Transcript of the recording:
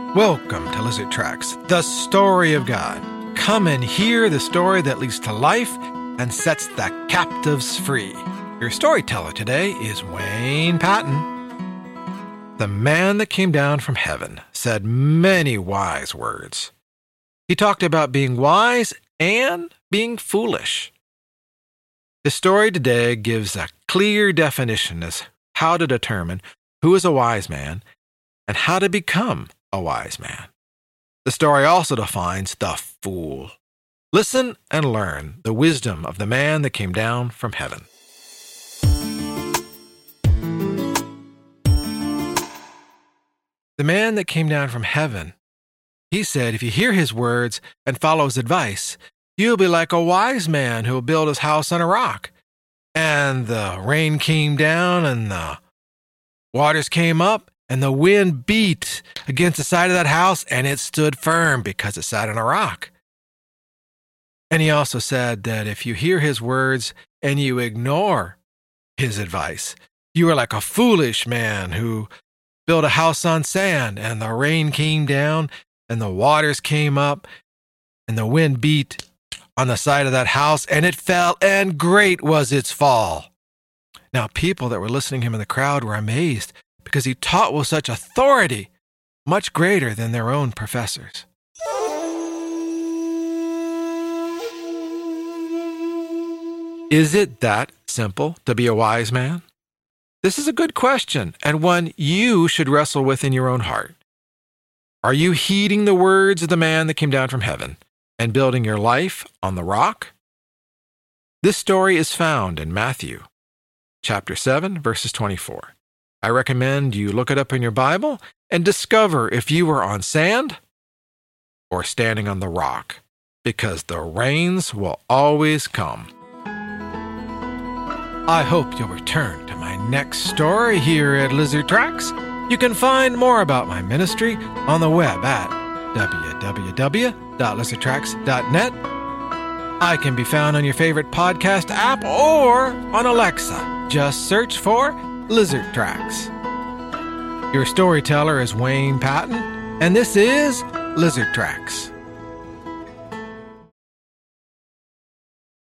Welcome to Lizard Tracks, the story of God. Come and hear the story that leads to life and sets the captives free. Your storyteller today is Wayne Patton. The man that came down from heaven said many wise words. He talked about being wise and being foolish. The story today gives a clear definition as how to determine who is a wise man and how to become a wise man. The story also defines the fool. Listen and learn the wisdom of the man that came down from heaven. The man that came down from heaven, he said, if you hear his words and follow his advice, you'll be like a wise man who will build his house on a rock. And the rain came down and the waters came up and the wind beat against the side of that house and it stood firm because it sat on a rock. And he also said that if you hear his words and you ignore his advice, you are like a foolish man who built a house on sand and the rain came down and the waters came up and the wind beat on the side of that house and it fell and great was its fall. Now people that were listening to him in the crowd were amazed because he taught with such authority, much greater than their own professors. Is it that simple to be a wise man? This is a good question, and one you should wrestle with in your own heart. Are you heeding the words of the man that came down from heaven and building your life on the rock? This story is found in Matthew, chapter 7, verses 24. I recommend you look it up in your Bible and discover if you were on sand or standing on the rock, because the rains will always come. I hope you'll return to my next story here at Lizard Tracks. You can find more about my ministry on the web at www.lizardtracks.net. I can be found on your favorite podcast app or on Alexa. Just search for Lizard Tracks. Your storyteller is Wayne Patton, and this is Lizard Tracks.